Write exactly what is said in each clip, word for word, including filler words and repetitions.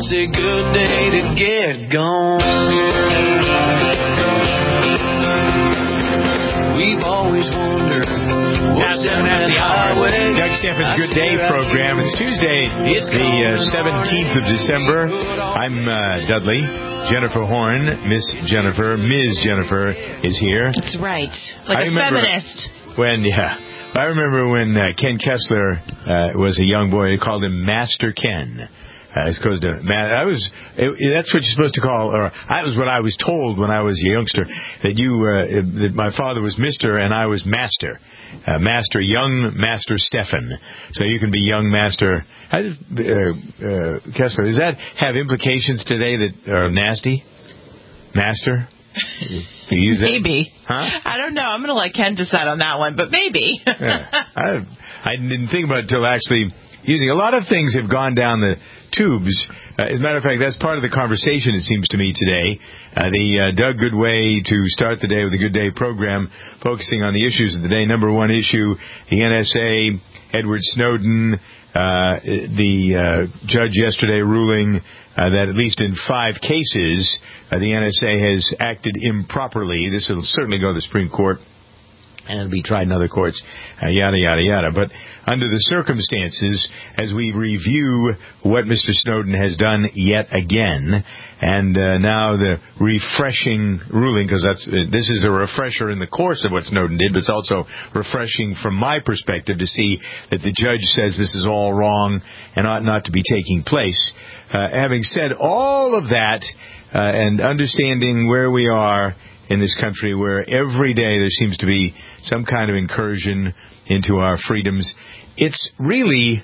It's a good day to get gone. We've always wondered what's down that highway. Doug Steffen's Good Day program. It's Tuesday, the uh, seventeenth of December. I'm uh, Dudley. Jennifer Horn, Miss Jennifer, Miz Jennifer is here. That's right. Like I a feminist. When, yeah. I remember when uh, Ken Kessler uh, was a young boy, they called him Master Ken. Uh, as opposed to, man, I was, it, that's what you're supposed to call, or that was what I was told when I was a youngster, that you, uh, that my father was Mister and I was Master. Uh, Master, young Master Steffen. So you can be young Master, uh, uh, Kessler. Does that have implications today that are nasty? Master? You use that? Maybe. Huh? I don't know. I'm going to let Ken decide on that one, but maybe. yeah. I, I didn't think about it until actually using. A lot of things have gone down the tubes. Uh, as a matter of fact, that's part of the conversation, it seems to me, today. Uh, the uh, Doug Goodway to start the day with a Good Day program, focusing on the issues of the day. Number one issue, the N S A, Edward Snowden, uh, the uh, judge yesterday ruling uh, that at least in five cases, uh, the N S A has acted improperly. This will certainly go to the Supreme Court, and it'll be tried in other courts, uh, yada, yada, yada. But under the circumstances, as we review what Mister Snowden has done yet again, and uh, now the refreshing ruling, because that's uh, this is a refresher in the course of what Snowden did, but it's also refreshing from my perspective to see that the judge says this is all wrong and ought not to be taking place. Uh, having said all of that, uh, and understanding where we are in this country, where every day there seems to be some kind of incursion into our freedoms, it's really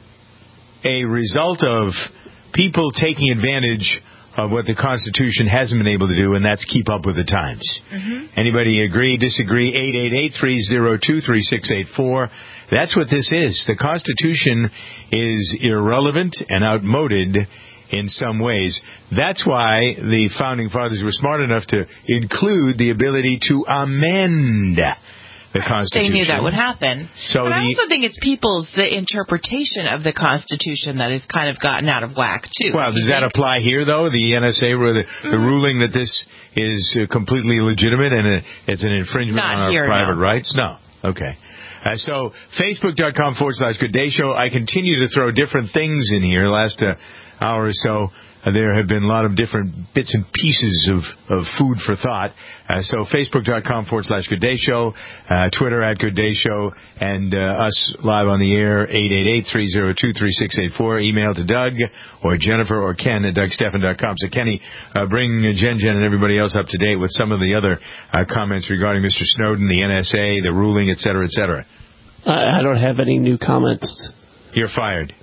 a result of people taking advantage of what the Constitution hasn't been able to do, and that's keep up with the times. Mm-hmm. Anybody agree, disagree? eight eight eight, three oh two, three six eight four. That's what this is. The Constitution is irrelevant and outmoded in some ways. That's why the Founding Fathers were smart enough to include the ability to amend the Constitution. They knew that would happen. So but the, I also think it's people's uh, interpretation of the Constitution that has kind of gotten out of whack, too. Well, does that apply here, though? The N S A, the, mm-hmm. the ruling that this is uh, completely legitimate and a, it's an infringement Not on our here, private no. rights? No. Okay. Uh, so, Facebook.com forward slash Good Day Show. I continue to throw different things in here. Last uh, hour or so, uh, there have been a lot of different bits and pieces of, of food for thought. Uh, so Facebook.com forward slash Good Day Show, uh, Twitter at Good Day Show, and uh, us live on the air, eight eight eight, three oh two, three six eight four. Email to Doug or Jennifer or Ken at Doug Steffen dot com. So, Kenny, uh, bring Jen Jen and everybody else up to date with some of the other uh, comments regarding Mister Snowden, the N S A, the ruling, et cetera, et cetera. I, I don't have any new comments. You're fired.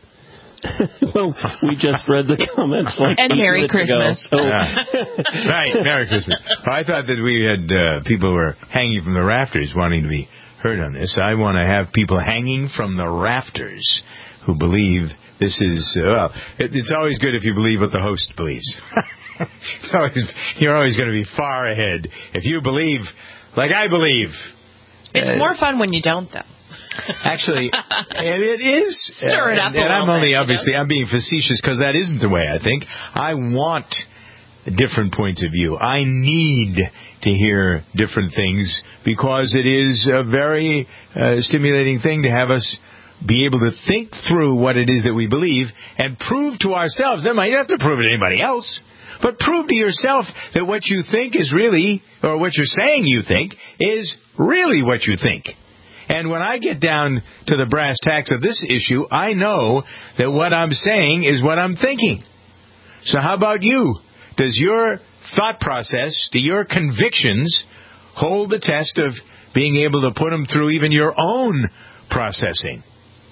Well, we just read the comments like and eight Merry minutes Christmas. ago, so. Yeah. Right, Merry Christmas. Well, I thought that we had uh, people who were hanging from the rafters wanting to be heard on this. I want to have people hanging from the rafters who believe this is, uh, well, it, it's always good if you believe what the host believes. It's always, you're always going to be far ahead. If you believe like I believe. It's uh, more fun when you don't, though. Actually, and it is. Stir it up and, a and I'm little only, bit, obviously, you know? I'm being facetious because that isn't the way I think. I want different points of view. I need to hear different things because it is a very uh, stimulating thing to have us be able to think through what it is that we believe and prove to ourselves. Never mind, you don't have to prove it to anybody else. But prove to yourself that what you think is really, or what you're saying you think, is really what you think. And when I get down to the brass tacks of this issue, I know that what I'm saying is what I'm thinking. So how about you? Does your thought process, do your convictions hold the test of being able to put them through even your own processing?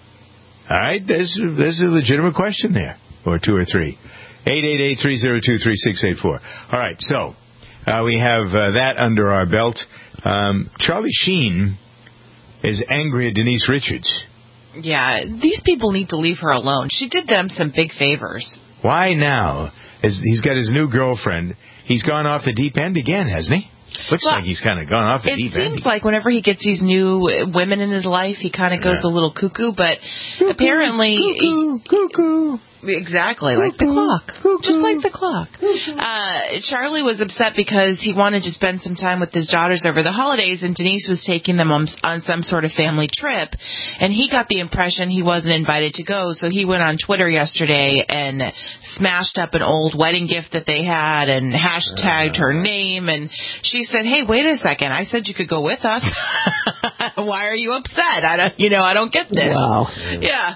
All right, there's, there's a legitimate question there, or two or three. eight eight eight, three oh two, three six eight four. All right, so uh, we have uh, that under our belt. Um, Charlie Sheen is angry at Denise Richards. Yeah, these people need to leave her alone. She did them some big favors. Why now? As he's got his new girlfriend. He's gone off the deep end again, hasn't he? Looks well, like he's kind of gone off the deep end. It seems like whenever he gets these new women in his life, he kind of goes yeah. a little cuckoo, but cuckoo, apparently... Cuckoo, cuckoo. Exactly, like the clock. Just like the clock. Uh, Charlie was upset because he wanted to spend some time with his daughters over the holidays, and Denise was taking them on, on some sort of family trip, and he got the impression he wasn't invited to go, so he went on Twitter yesterday and smashed up an old wedding gift that they had and hashtagged her name, and she said, hey, wait a second, I said you could go with us. Why are you upset? I don't, you know, I don't get this. Wow. Yeah.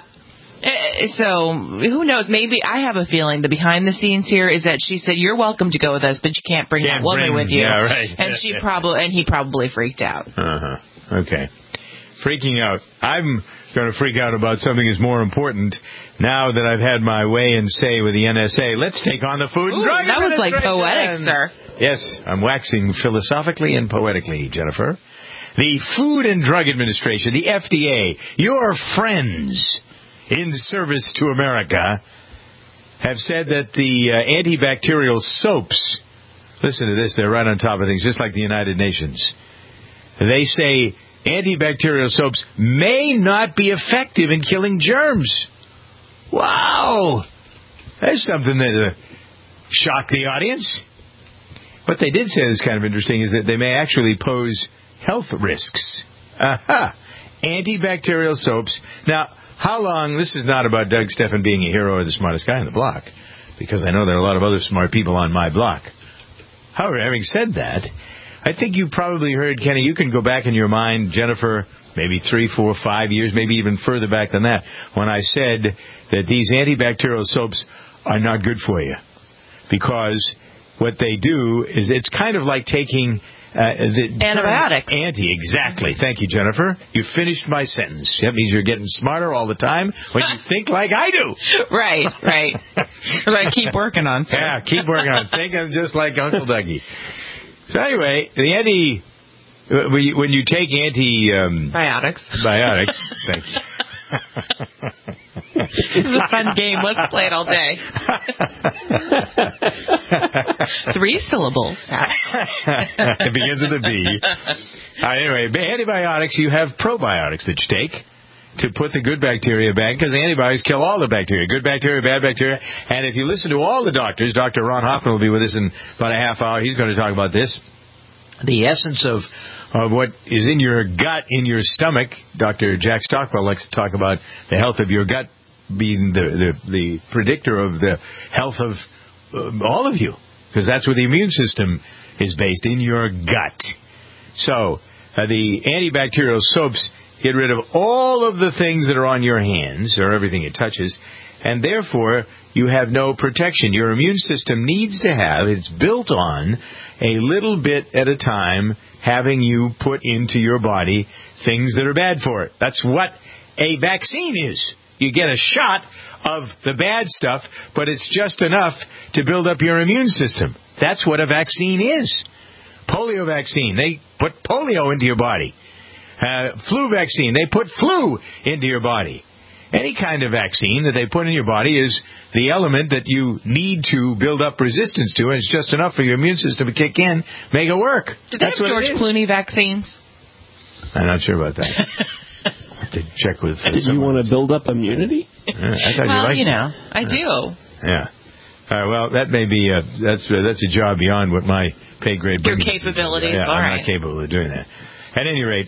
So, who knows? Maybe I have a feeling the behind the scenes here is that she said, you're welcome to go with us, but you can't bring Can't that woman bring- with you. yeah, right. And she probably, and he probably freaked out. Uh-huh. Okay. Freaking out. I'm going to freak out about something that's more important now that I've had my way and say with the N S A. Let's take on the Food and Ooh, Drug that was like Administration. poetic, sir. Yes, I'm waxing philosophically and poetically, Jennifer. The Food and Drug Administration, the F D A, your friends in service to America, have said that the uh, antibacterial soaps, listen to this, they're right on top of things, just like the United Nations. They say antibacterial soaps may not be effective in killing germs. Wow! That's something that uh, shocked the audience. What they did say is kind of interesting is that they may actually pose health risks. Aha! Antibacterial soaps. Now, how long, this is not about Doug Steffen being a hero or the smartest guy on the block, because I know there are a lot of other smart people on my block. However, having said that, I think you probably heard, Kenny, you can go back in your mind, Jennifer, maybe three, four, five years, maybe even further back than that, when I said that these antibacterial soaps are not good for you. Because what they do is it's kind of like taking... Uh, the Antibiotics. Anti, exactly. Thank you, Jennifer. You finished my sentence. That means you're getting smarter all the time when you think like I do. Right, right. But I keep working on sir. Yeah, keep working on thinking just like Uncle Dougie. So anyway, the anti... When you, when you take anti... Um, Biotics. Biotics. Thank you. This is a fun game. Let's play it all day. Three syllables. It begins with a B. Uh, anyway, antibiotics, you have probiotics that you take to put the good bacteria back, because the antibiotics kill all the bacteria, good bacteria, bad bacteria. And if you listen to all the doctors, Doctor Ron Hoffman will be with us in about a half hour. He's going to talk about this. The essence of of what is in your gut, in your stomach. Doctor Jack Stockwell likes to talk about the health of your gut being the, the, the predictor of the health of uh, all of you, because that's where the immune system is based, in your gut. So uh, the antibacterial soaps get rid of all of the things that are on your hands, or everything it touches, and therefore you have no protection. Your immune system needs to have, it's built on, a little bit at a time, having you put into your body things that are bad for it. That's what a vaccine is. You get a shot of the bad stuff, but it's just enough to build up your immune system. That's what a vaccine is. Polio vaccine, they put polio into your body. Uh, flu vaccine, they put flu into your body. Any kind of vaccine that they put in your body is the element that you need to build up resistance to, and it's just enough for your immune system to kick in, make it work. Did they That's have what George it is. Clooney vaccines? I'm not sure about that. I have to check with. Did you want to build up immunity? Yeah, I thought Well, you liked you know, it. I do. Yeah. All right, well, that may be uh, that's uh, that's a job beyond what my pay grade Your brings me to. capabilities, Yeah, all I'm right. not capable of doing that. At any rate,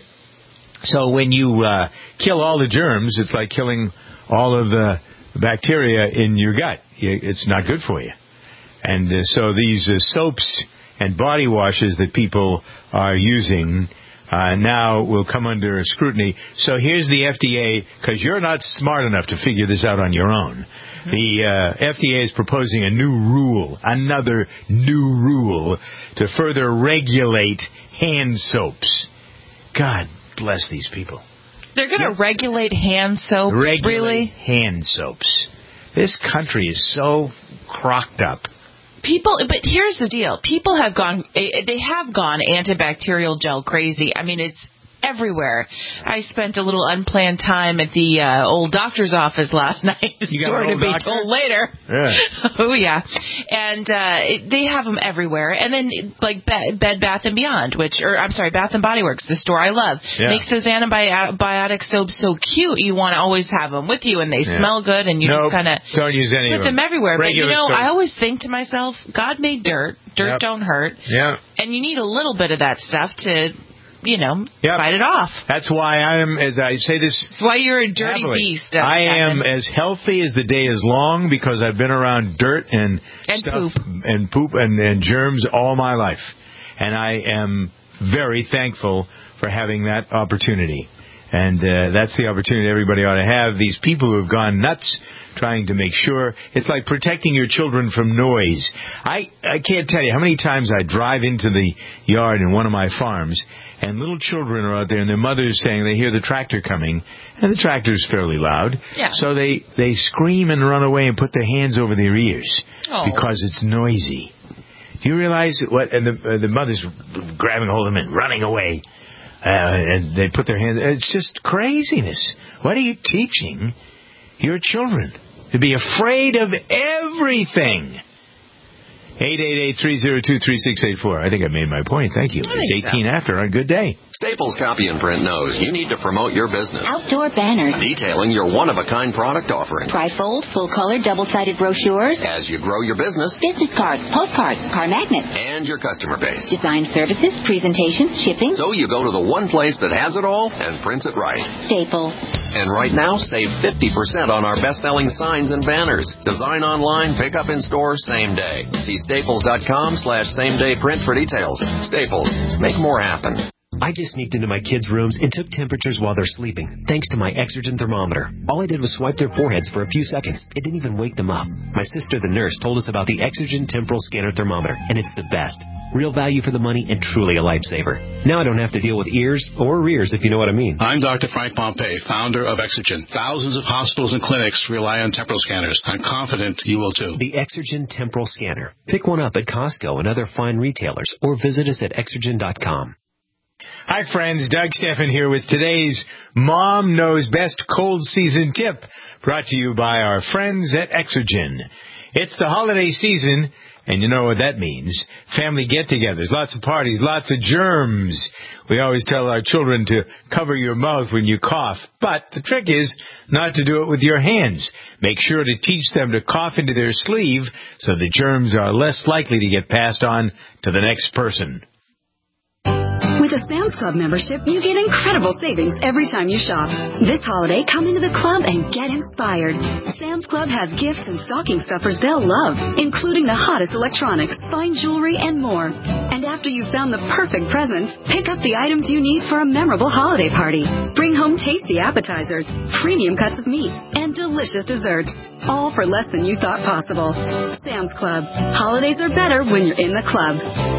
so when you uh, kill all the germs, it's like killing all of the bacteria in your gut. It's not good for you. And uh, so these uh, soaps and body washes that people are using uh, now will come under scrutiny. So here's the F D A, because you're not smart enough to figure this out on your own. Mm-hmm. The uh, F D A is proposing a new rule, another new rule, to further regulate hand soaps. God bless these people. They're going to Yep. regulate hand soaps, Regulate really? hand soaps. This country is so crocked up. People, but here's the deal. People have gone, they have gone antibacterial gel crazy. I mean, it's everywhere. I spent a little unplanned time at the uh, old doctor's office last night. You got Story an to old be doctor? told later. Yeah. Oh, yeah. And uh, it, they have them everywhere. And then, like, Be- Bed Bath and Beyond, which, or I'm sorry, Bath and Body Works, the store I love, yeah. makes those antibiotic soaps so cute. You want to always have them with you, and they yeah. smell good, and you nope, just kind of don't use any put of them, them everywhere. Regular but, you know, soap. I always think to myself, God made dirt. Dirt yep. don't hurt. Yeah. And you need a little bit of that stuff to, you know, yep. fight it off. That's why I am, as I say this... That's why you're a dirty happily. beast. I am as healthy as the day is long because I've been around dirt and, and stuff poop. and poop and, and germs all my life. And I am very thankful for having that opportunity. And uh, that's the opportunity everybody ought to have. These people who have gone nuts trying to make sure. It's like protecting your children from noise. I, I can't tell you how many times I drive into the yard in one of my farms, and little children are out there, and their mother's saying they hear the tractor coming, and the tractor's fairly loud. Yeah. So they, they scream and run away and put their hands over their ears oh. because it's noisy. Do you realize what? And the, uh, the mother's grabbing hold of them and running away. Uh, and they put their hands... It's just craziness. What are you teaching your children? To be afraid of everything. eight eight eight, three oh two, three six eight four. I think I made my point. Thank you. I It's eighteen so. after on a good day. Staples Copy and Print knows you need to promote your business. Outdoor banners. Detailing your one-of-a-kind product offering. Trifold, full-color, double-sided brochures. As you grow your business. Business cards, postcards, car magnets. And your customer base. Design services, presentations, shipping. So you go to the one place that has it all and prints it right. Staples. And right now, save fifty percent on our best-selling signs and banners. Design online, pick up in store, same day. See staples.com slash same-day print for details. Staples. Make more happen. I just sneaked into my kids' rooms and took temperatures while they're sleeping, thanks to my Exergen thermometer. All I did was swipe their foreheads for a few seconds. It didn't even wake them up. My sister, the nurse, told us about the Exergen Temporal Scanner Thermometer, and it's the best. Real value for the money and truly a lifesaver. Now I don't have to deal with ears or rears, if you know what I mean. I'm Doctor Frank Pompey, founder of Exergen. Thousands of hospitals and clinics rely on temporal scanners. I'm confident you will too. The Exergen Temporal Scanner. Pick one up at Costco and other fine retailers, or visit us at exergen dot com. Hi, friends. Doug Steffen here with today's Mom Knows Best Cold Season Tip, brought to you by our friends at Exergen. It's the holiday season, and you know what that means. Family get-togethers, lots of parties, lots of germs. We always tell our children to cover your mouth when you cough, but the trick is not to do it with your hands. Make sure to teach them to cough into their sleeve so the germs are less likely to get passed on to the next person. With a Sam's Club membership, you get incredible savings every time you shop. This holiday, come into the club and get inspired. Sam's Club has gifts and stocking stuffers they'll love, including the hottest electronics, fine jewelry, and more. And after you've found the perfect presents, pick up the items you need for a memorable holiday party. Bring home tasty appetizers, premium cuts of meat, and delicious desserts, all for less than you thought possible. Sam's Club. Holidays are better when you're in the club.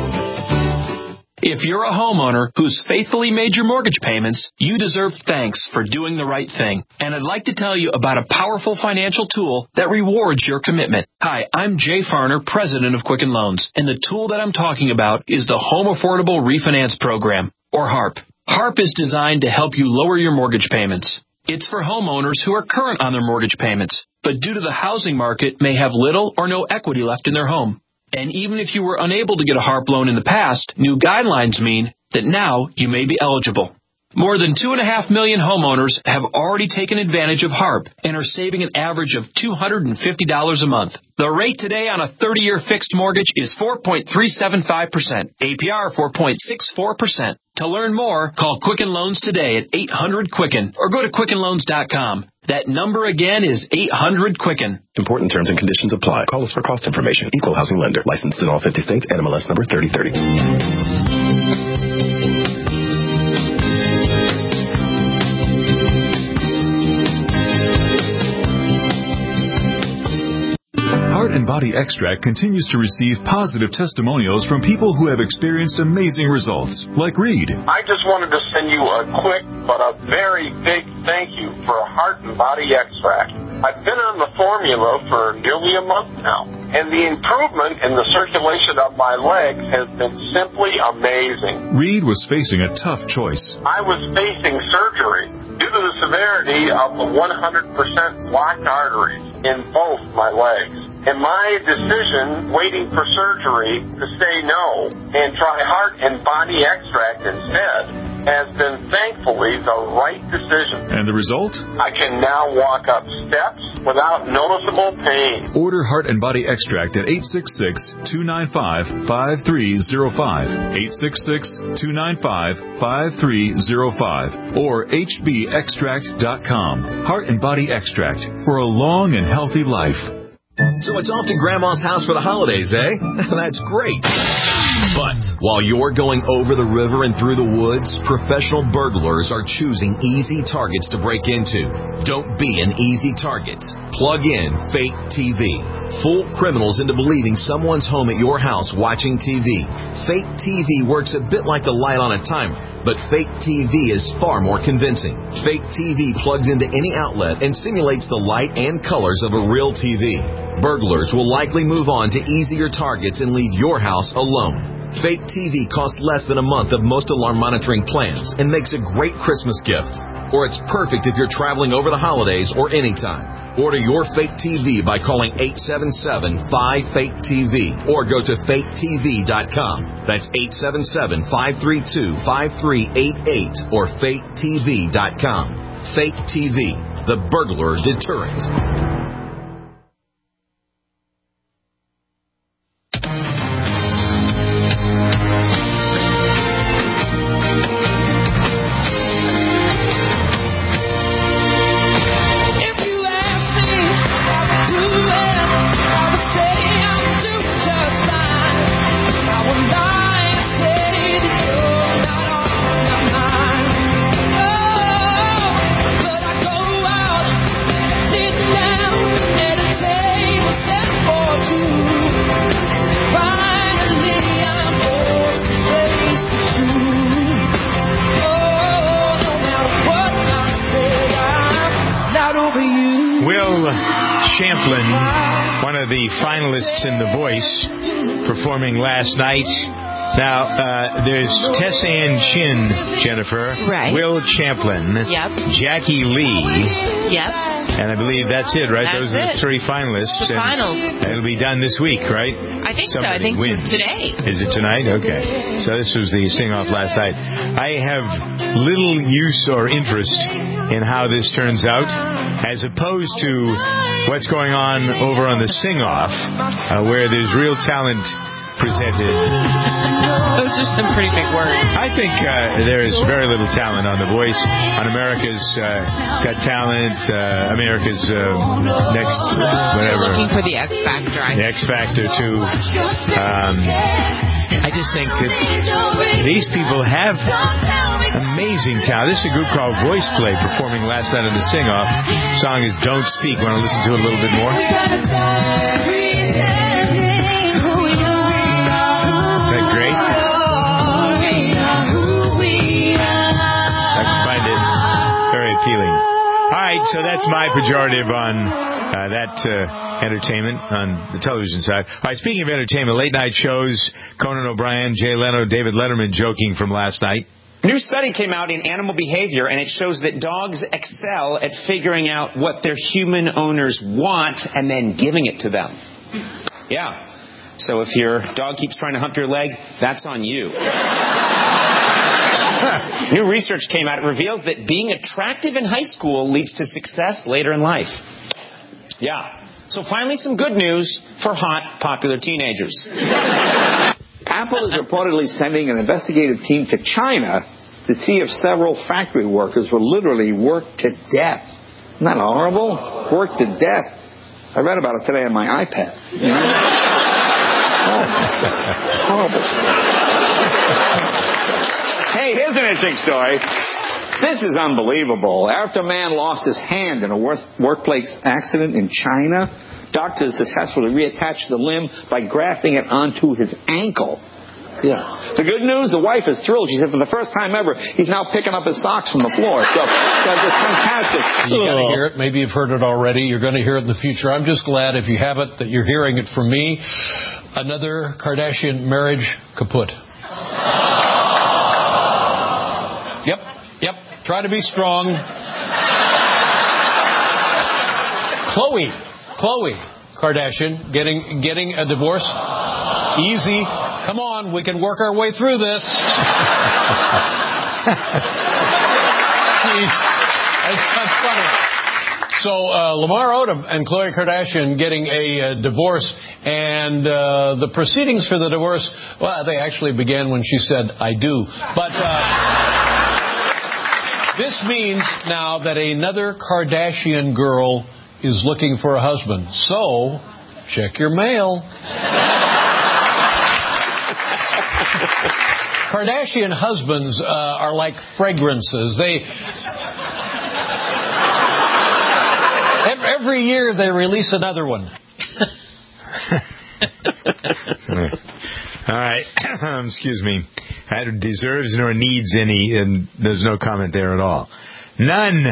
If you're a homeowner who's faithfully made your mortgage payments, you deserve thanks for doing the right thing. And I'd like to tell you about a powerful financial tool that rewards your commitment. Hi, I'm Jay Farner, president of Quicken Loans, and the tool that I'm talking about is the Home Affordable Refinance Program, or HARP. HARP is designed to help you lower your mortgage payments. It's for homeowners who are current on their mortgage payments, but due to the housing market may have little or no equity left in their home. And even if you were unable to get a HARP loan in the past, new guidelines mean that now you may be eligible. More than two point five million homeowners have already taken advantage of HARP and are saving an average of two hundred fifty dollars a month. The rate today on a thirty-year fixed mortgage is four point three seven five percent. A P R four point six four percent. To learn more, call Quicken Loans today at eight hundred Quicken or go to quicken loans dot com. That number again is eight hundred Quicken. Important terms and conditions apply. Call us for cost information. Equal housing lender. Licensed in all fifty states. N M L S number thirty thirty. Heart and Body Extract continues to receive positive testimonials from people who have experienced amazing results, like Reed. I just wanted to send you a quick but a very big thank you for Heart and Body Extract. I've been on the formula for nearly a month now, and the improvement in the circulation of my legs has been simply amazing. Reed was facing a tough choice. I was facing surgery. due to the severity of the one hundred percent blocked arteries in both my legs. And my decision, waiting for surgery, to say no and try heart and body extract instead, has been thankfully the right decision. And the result? I can now walk up steps without noticeable pain. Order Heart and Body Extract at eight six six, two nine five, five three zero five, eight six six, two nine five, five three zero five, or h b extract dot com. Heart and Body Extract for a long and healthy life. So it's off to Grandma's house for the holidays, eh? That's great. But while you're going over the river and through the woods, professional burglars are choosing easy targets to break into. Don't be an easy target. Plug in Fake T V. Fool criminals into believing someone's home at your house watching T V. Fake T V works a bit like the light on a timer, but Fake T V is far more convincing. Fake T V plugs into any outlet and simulates the light and colors of a real T V. Burglars will likely move on to easier targets and leave your house alone. Fake T V costs less than a month of most alarm monitoring plans and makes a great Christmas gift. Or it's perfect if you're traveling over the holidays or anytime. Order your Fake T V by calling eight seven seven, five, fake T V or go to fake T V dot com. That's eight seven seven, five three two, five three eight eight or fake T V dot com. Fake T V, the burglar deterrent. Champlin, one of the finalists in The Voice, performing last night. Now, uh, there's Tess Ann Chin, Jennifer. Right. Will Champlin. Yep. Jackie Lee. Yep. And I believe that's it, right? That's Those are the it. three finalists. The and finals. It'll be done this week, right? I think Somebody so. I think wins. today. Is it tonight? Okay. So this was the sing-off last night. I have little use or interest in how this turns out, as opposed to what's going on over on the sing-off, uh, where there's real talent presented. Those are some pretty big words. I think uh, there is very little talent on The Voice, on America's uh, Got Talent, uh, America's uh, Next, whatever. You're looking for the X Factor. I The X Factor, too. Um, I just think that these people have amazing talent. This is a group called Voice Play, performing last night on the sing-off. The song is Don't Speak. Want to listen to it a little bit more? All right, so that's my pejorative on uh, that uh, entertainment on the television side. All right, speaking of entertainment, late-night shows, Conan O'Brien, Jay Leno, David Letterman joking from last night. New study came out in animal behavior, and it shows that dogs excel at figuring out what their human owners want and then giving it to them. Yeah. So if your dog keeps trying to hump your leg, that's on you. New research came out. It reveals that being attractive in high school leads to success later in life. Yeah. So finally, some good news for hot, popular teenagers. Apple is reportedly sending an investigative team to China to see if several factory workers were literally worked to death. Isn't that horrible? Worked to death. I read about it today on my iPad. You know? Oh, horrible. Hey, here's an interesting story. This is unbelievable. After a man lost his hand in a work- workplace accident in China, doctors successfully reattached the limb by grafting it onto his ankle. Yeah. The good news, the wife is thrilled. She said for the first time ever, he's now picking up his socks from the floor. So that's fantastic. You got to hear it. Maybe you've heard it already. You're going to hear it in the future. I'm just glad if you haven't that you're hearing it from me. Another Kardashian marriage kaput. Yep, yep. Try to be strong. Khloe, Khloe Kardashian getting getting a divorce. Easy. Come on, we can work our way through this. Jeez, that's not funny. So uh, Lamar Odom and Khloe Kardashian getting a uh, divorce, and uh, the proceedings for the divorce, well, they actually began when she said, I do. But uh, this means now that another Kardashian girl is looking for a husband. So, check your mail. Kardashian husbands uh, are like fragrances. They... Every year they release another one. All right. Excuse me. Neither deserves nor needs any, and there's no comment there at all. None.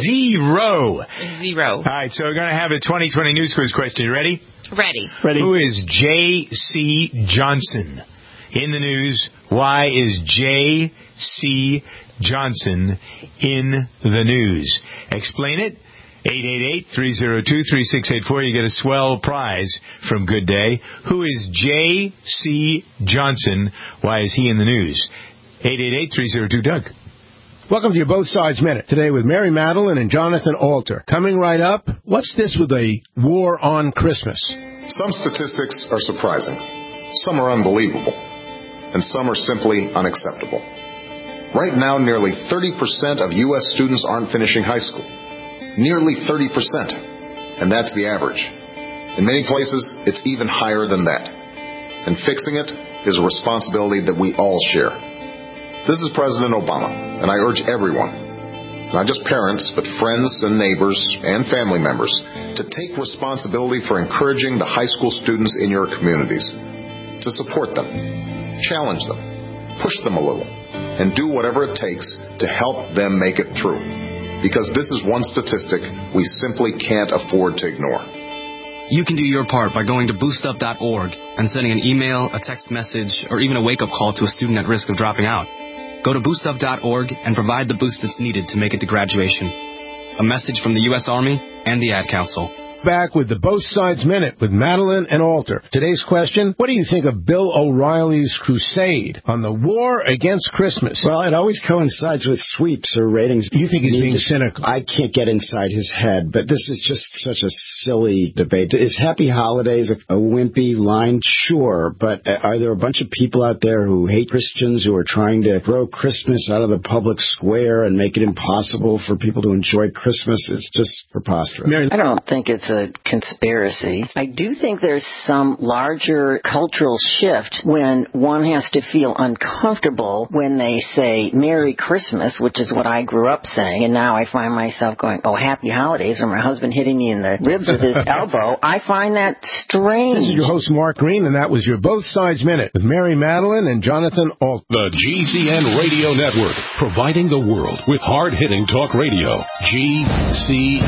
Zero. Zero. All right, so we're going to have a twenty twenty news quiz question. You ready? Ready. Ready. Who is J C. Johnson? In the news, why is J C. Johnson in the news? Explain it. eight eight eight, three oh two, three six eight four. You get a swell prize from Good Day. Who is J C. Johnson? Why is he in the news? eight eight eight, three oh two, Doug. Welcome to your Both Sides Minute. Today with Mary Madeline and Jonathan Alter. Coming right up, what's this with a war on Christmas? Some statistics are surprising. Some are unbelievable. And some are simply unacceptable. Right now, nearly thirty percent of U S students aren't finishing high school. Nearly thirty percent. And that's the average. In many places, it's even higher than that. And fixing it is a responsibility that we all share. This is President Obama, and I urge everyone, not just parents, but friends and neighbors and family members, to take responsibility for encouraging the high school students in your communities, to support them, challenge them, push them a little, and do whatever it takes to help them make it through. Because this is one statistic we simply can't afford to ignore. You can do your part by going to boost up dot org and sending an email, a text message, or even a wake-up call to a student at risk of dropping out. Go to boost up dot org and provide the boost that's needed to make it to graduation. A message from the U S Army and the Ad Council. Back with the Both Sides Minute with Madeline and Alter. Today's question, what do you think of Bill O'Reilly's crusade on the war against Christmas? Well, it always coincides with sweeps or ratings. You think he's being cynical? I can't get inside his head, but this is just such a silly debate. Is Happy Holidays a, a wimpy line? Sure, but are there a bunch of people out there who hate Christians who are trying to throw Christmas out of the public square and make it impossible for people to enjoy Christmas? It's just preposterous. Mary, I don't think it's a conspiracy. I do think there's some larger cultural shift when one has to feel uncomfortable when they say Merry Christmas, which is what I grew up saying, and now I find myself going, oh, Happy Holidays, or my husband hitting me in the ribs with his elbow. I find that strange. This is your host, Mark Green, and that was your Both Sides Minute with Mary Madeline and Jonathan Alter. The G C N Radio Network, providing the world with hard-hitting talk radio. G C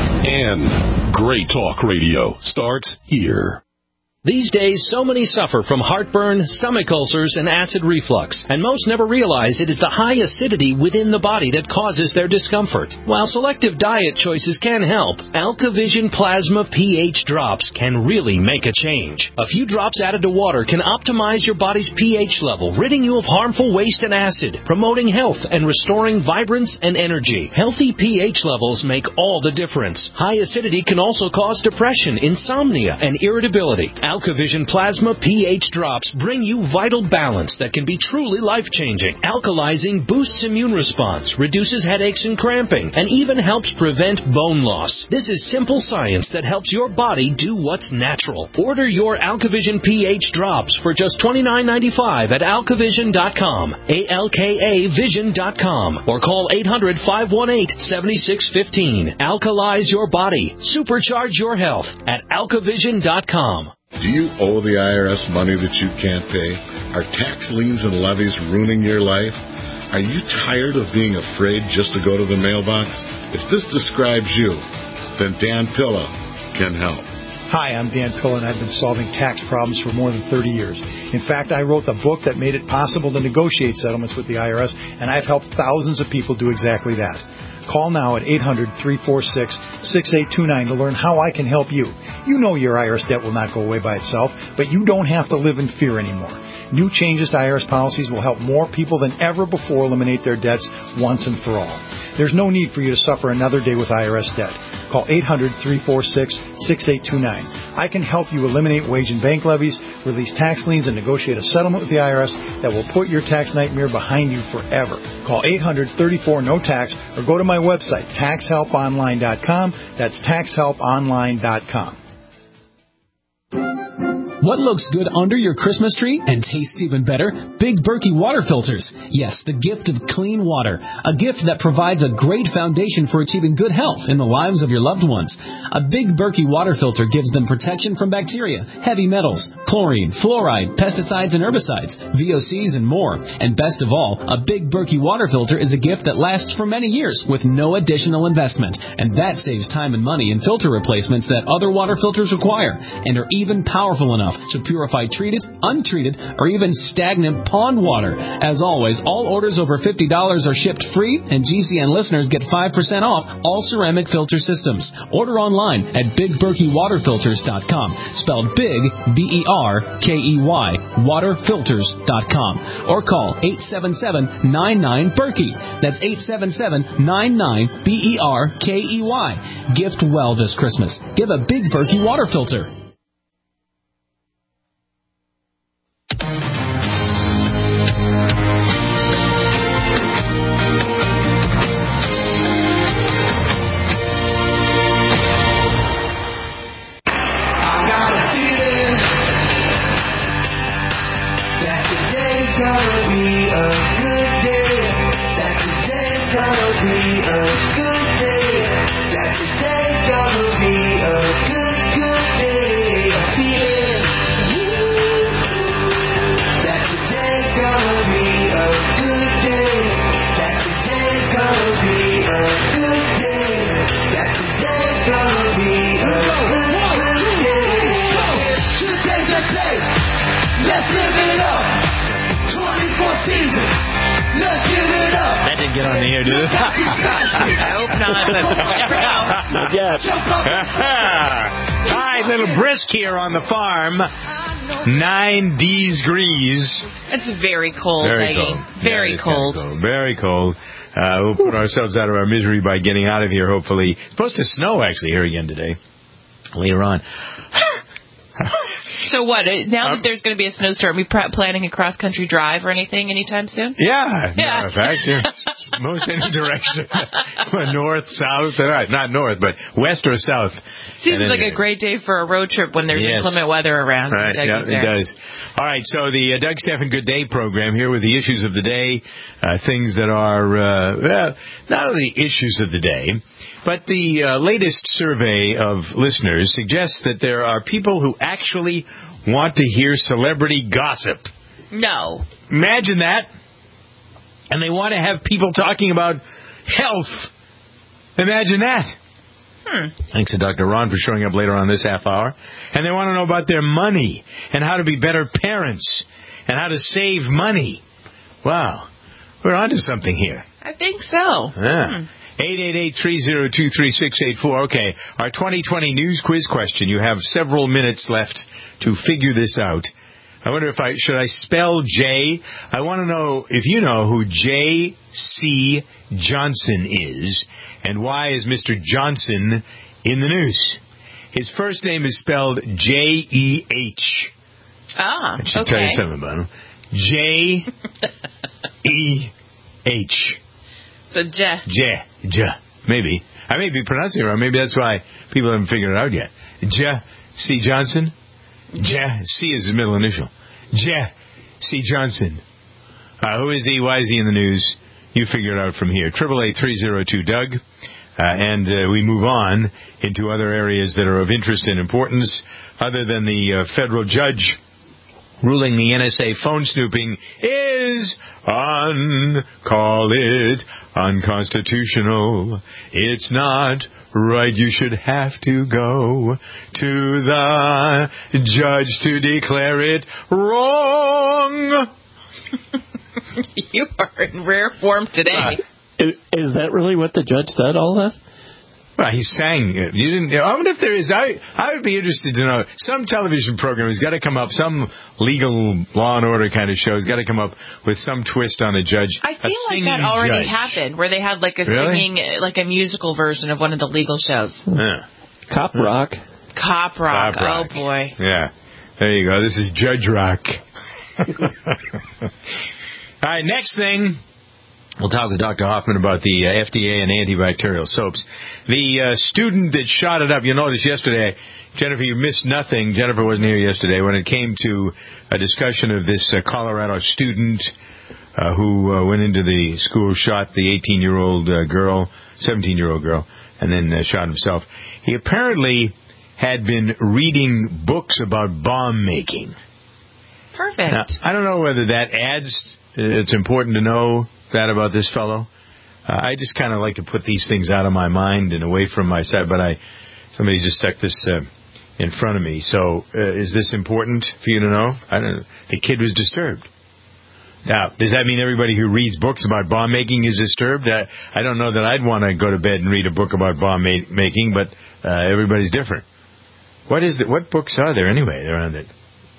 N. Great talk radio starts here. These days, so many suffer from heartburn, stomach ulcers, and acid reflux, and most never realize it is the high acidity within the body that causes their discomfort. While selective diet choices can help, AlkaVision Plasma pH drops can really make a change. A few drops added to water can optimize your body's pH level, ridding you of harmful waste and acid, promoting health and restoring vibrance and energy. Healthy pH levels make all the difference. High acidity can also cause depression, insomnia, and irritability. AlkaVision Plasma pH drops bring you vital balance that can be truly life-changing. Alkalizing boosts immune response, reduces headaches and cramping, and even helps prevent bone loss. This is simple science that helps your body do what's natural. Order your AlkaVision pH drops for just twenty-nine ninety-five at alkavision dot com, A L K A vision dot com, or call eight hundred, five one eight, seven six one five. Alkalize your body. Supercharge your health at alkavision dot com. Do you owe the I R S money that you can't pay? Are tax liens and levies ruining your life? Are you tired of being afraid just to go to the mailbox? If this describes you, then Dan Pilla can help. Hi, I'm Dan Pilla, and I've been solving tax problems for more than thirty years. In fact, I wrote the book that made it possible to negotiate settlements with the I R S, and I've helped thousands of people do exactly that. Call now at eight hundred, three four six, six eight two nine to learn how I can help you. You know your I R S debt will not go away by itself, but you don't have to live in fear anymore. New changes to I R S policies will help more people than ever before eliminate their debts once and for all. There's no need for you to suffer another day with I R S debt. Call eight hundred, three four six, six eight two nine. I can help you eliminate wage and bank levies, release tax liens, and negotiate a settlement with the I R S that will put your tax nightmare behind you forever. Call eight hundred, thirty-four, no tax or go to my website, tax help online dot com. That's tax help online dot com. What looks good under your Christmas tree and tastes even better? Big Berkey water filters. Yes, the gift of clean water. A gift that provides a great foundation for achieving good health in the lives of your loved ones. A Big Berkey water filter gives them protection from bacteria, heavy metals, chlorine, fluoride, pesticides and herbicides, V O Cs and more. And best of all, a Big Berkey water filter is a gift that lasts for many years with no additional investment. And that saves time and money in filter replacements that other water filters require and are even powerful enough to purify treated, untreated, or even stagnant pond water. As always, all orders over fifty dollars are shipped free, and G C N listeners get five percent off all ceramic filter systems. Order online at big berkey water filters dot com, spelled big, B E R K E Y, water filters dot com, or call eight seven seven, nine nine, Berkey. That's eight seven seven, nine nine, B E R K E Y. Gift well this Christmas. Give a Big Berkey water filter. That didn't get on the air, did it? I hope not, but never know. Not yet. All right, little brisk here on the farm. Nine D's grease. It's very cold, Very Maggie. cold. Very Yeah, it's cold. kinda cold. Very cold. Uh, we'll put ourselves out of our misery by getting out of here, hopefully. It's supposed to snow, actually, here again today. Later on. So what? Now that there's going to be a snowstorm, are we pr- planning a cross-country drive or anything anytime soon? Yeah, Yeah. matter of fact, yeah. Most any direction. North, south, uh, not north, but west or south. Seems And like then- a great day for a road trip when there's Yes. inclement weather around. Right, Doug yeah, is it there. does. All right, so the uh, Doug Stephan Good Day program here with the issues of the day, uh, things that are, uh, well, not only issues of the day, but the uh, latest survey of listeners suggests that there are people who actually want to hear celebrity gossip. No. Imagine that. And they want to have people talking about health. Imagine that. Hmm. Thanks to Doctor Ron for showing up later on this half hour. And they want to know about their money and how to be better parents and how to save money. Wow. We're onto something here. I think so. Yeah. Hmm. eight eight eight, three oh two, three six eight four. Okay, our twenty twenty news quiz question. You have several minutes left to figure this out. I wonder if I should I spell J? I want to know if you know who J C Johnson is and why is Mister Johnson in the news. His first name is spelled J E H. Ah, I should okay. tell you something about him. J E H. So, J. J. J. Maybe. I may be pronouncing it wrong. Maybe that's why people haven't figured it out yet. J. C. Johnson. J. C is his middle initial. J. C. Johnson. Uh, who is he? Why is he in the news? You figure it out from here. eight eight eight, three oh two, Doug. Uh, and uh, we move on into other areas that are of interest and importance other than the uh, federal judge ruling the N S A phone snooping is un, call it unconstitutional. It's not right. You should have to go to the judge to declare it wrong. You are in rare form today. Uh, Is, is that really what the judge said, all that? Well, he sang it. You didn't. I wonder if there is. I I would be interested to know. Some television program has got to come up. Some legal Law and Order kind of show has got to come up with some twist on a judge. I feel like that already judge. happened, where they had like a Really? singing, like a musical version of one of the legal shows. Yeah. Cop Rock. Cop Rock. Cop Rock. Oh boy. Yeah. There you go. This is Judge Rock. All right. Next thing. We'll talk with Doctor Hoffman about the uh, F D A and antibacterial soaps. The uh, student that shot it up, you noticed yesterday, Jennifer, you missed nothing. Jennifer wasn't here yesterday when it came to a discussion of this uh, Colorado student uh, who uh, went into the school, shot the eighteen-year-old uh, girl, seventeen-year-old girl, and then uh, shot himself. He apparently had been reading books about bomb making. Perfect. Now, I don't know whether that adds, it's important to know that about this fellow. Uh, I just kind of like to put these things out of my mind and away from my side, but I somebody just stuck this uh, in front of me. So uh, is this important for you to know? I don't know. The kid was disturbed. Now, does that mean everybody who reads books about bomb making is disturbed? I, I don't know that I'd want to go to bed and read a book about bomb ma- making, but uh, everybody's different. What is the, what books are there anyway around it?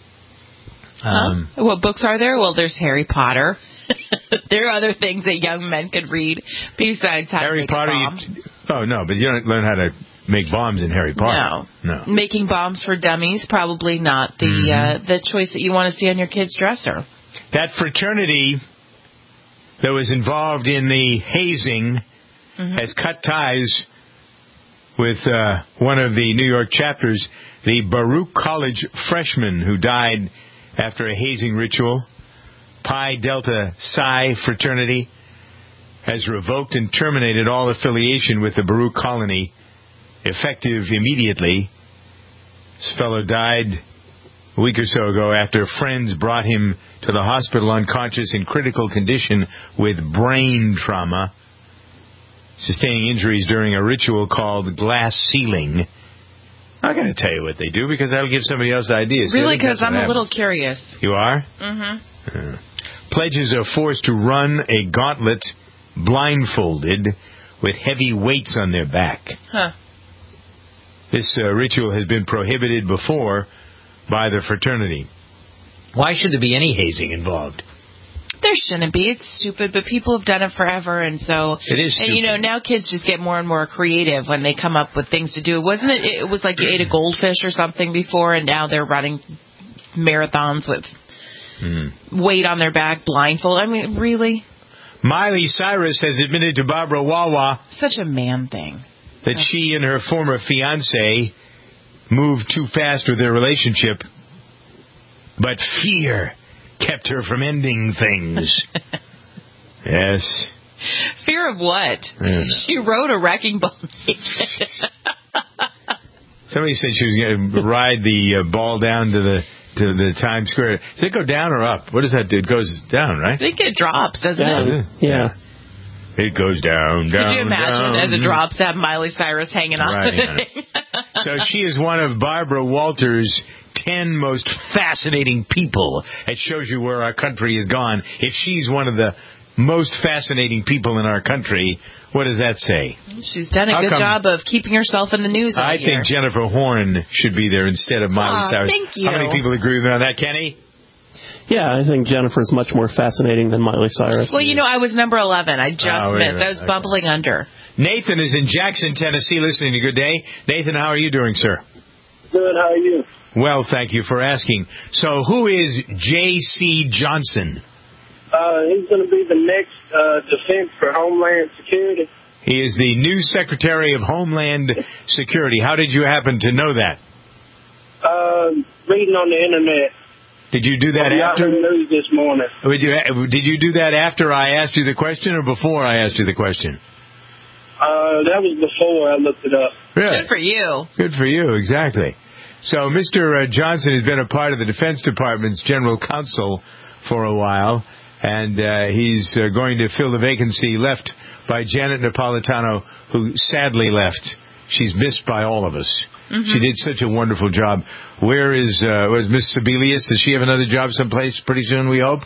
Um, huh? What books are there? Well, there's Harry Potter. There are other things that young men could read besides how Harry to make Potter, a bomb. You, oh, no, but you don't learn how to make bombs in Harry Potter. No. No. Making bombs for dummies, probably not the Mm-hmm. uh, the choice that you want to see on your kid's dresser. That fraternity that was involved in the hazing Mm-hmm. has cut ties with uh, one of the New York chapters, the Baruch College freshman who died after a hazing ritual. Pi Delta Psi fraternity has revoked and terminated all affiliation with the Baruch colony, effective immediately. This fellow died a week or so ago after friends brought him to the hospital unconscious in critical condition with brain trauma, sustaining injuries during a ritual called glass ceiling. I'm going to tell you what they do because that'll give somebody else ideas. Really, because I'm a little curious. You are? Mm-hmm. Uh, pledges are forced to run a gauntlet blindfolded with heavy weights on their back. Huh. This uh, ritual has been prohibited before by the fraternity. Why should there be any hazing involved? There shouldn't be. It's stupid, but people have done it forever, and so it is stupid. And you know, now kids just get more and more creative when they come up with things to do. Wasn't it? It was like you ate a goldfish or something before, and now they're running marathons with mm. weight on their back, blindfold. I mean, really? Miley Cyrus has admitted to Barbara Wawa such a man thing that oh. she and her former fiancé moved too fast with their relationship, but fear kept her from ending things. Yes. Fear of what? She rode a wrecking ball. Somebody said she was going to ride the uh, ball down to the to the Times Square. Does it go down or up? What does that do? It goes down, right? I think it drops, doesn't yeah, it? Yeah. It goes down, down, Could you imagine down. as it drops, have Miley Cyrus hanging on? Right, so she is one of Barbara Walters' ten most fascinating people. It shows you where our country has gone. If she's one of the most fascinating people in our country, what does that say? She's done a How good come, job of keeping herself in the news all I year. think Jennifer Horn should be there instead of Miley Aw, Cyrus. thank you. How many people agree with me on that, Kenny? Yeah, I think Jennifer's much more fascinating than Miley Cyrus. Well, you know, I was number eleven. I just oh, missed. Yeah, I was okay. bubbling under. Nathan is in Jackson, Tennessee, listening to Good Day. Nathan, how are you doing, sir? Good, how are you? Well, thank you for asking. So, who is J C Johnson? Uh, he's going to be the next uh, Defense for Homeland Security. He is the new Secretary of Homeland Security. How did you happen to know that? Uh, reading on the Internet. Did you do that on after? Yahoo News this morning. Did you, did you do that after I asked you the question or before I asked you the question? Uh, that was before I looked it up. Really? Good for you. Good for you, exactly. So Mister Uh, Johnson has been a part of the Defense Department's General Counsel for a while, and uh, he's uh, going to fill the vacancy left by Janet Napolitano, who sadly left. She's missed by all of us. Mm-hmm. She did such a wonderful job. Where is uh, was Miss Sebelius? Does she have another job someplace pretty soon, we hope?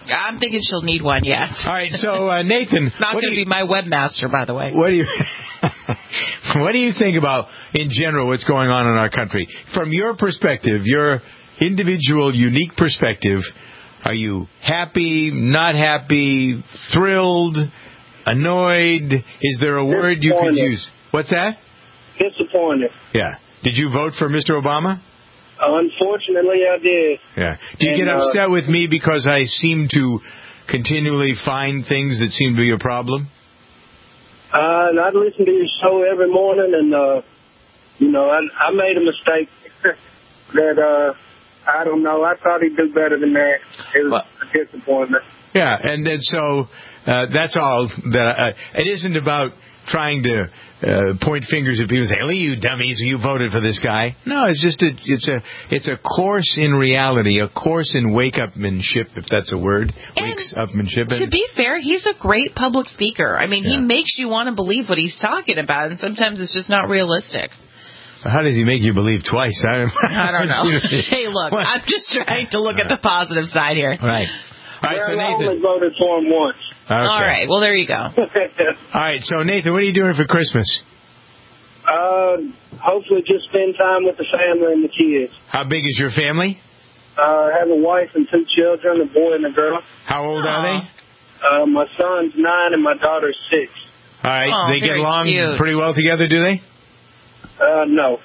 I'm thinking she'll need one, yes. All right, so uh, Nathan, not going to be my webmaster, by the way. What do you What do you think about in general what's going on in our country from your perspective, your individual, unique perspective? Are you happy, not happy, thrilled, annoyed? Is there a word you could use? What's that? Disappointed. Yeah. Did you vote for Mister Obama? Unfortunately, I did. Yeah. Do you and, get uh, upset with me because I seem to continually find things that seem to be a problem? Uh, and I'd listen to your show every morning, and, uh, you know, I, I made a mistake that, uh, I don't know, I thought he'd do better than that. It was well, a disappointment. Yeah, and then so uh, that's all. That I, it isn't about trying to uh, point fingers at people and say, "Oh, you dummies, you voted for this guy." No, it's just a, it's a, it's a course in reality, a course in wake-upmanship, if that's a word, wakes-upmanship. To be fair, he's a great public speaker. I mean, yeah. he makes you want to believe what he's talking about, and sometimes it's just not realistic. How does he make you believe twice? I don't, I don't know. Hey, look, what? I'm just trying to look at the positive side here. Right. All right, well, so Nathan, I only voted for him once. Okay. All right, well, there you go. All right, so Nathan, what are you doing for Christmas? Uh, hopefully just spend time with the family and the kids. How big is your family? Uh, I have a wife and two children, a boy and a girl. How old Aww. are they? Uh, my son's nine and my daughter's six. All right, Aww, they get along cute. pretty well together, do they? Uh, no.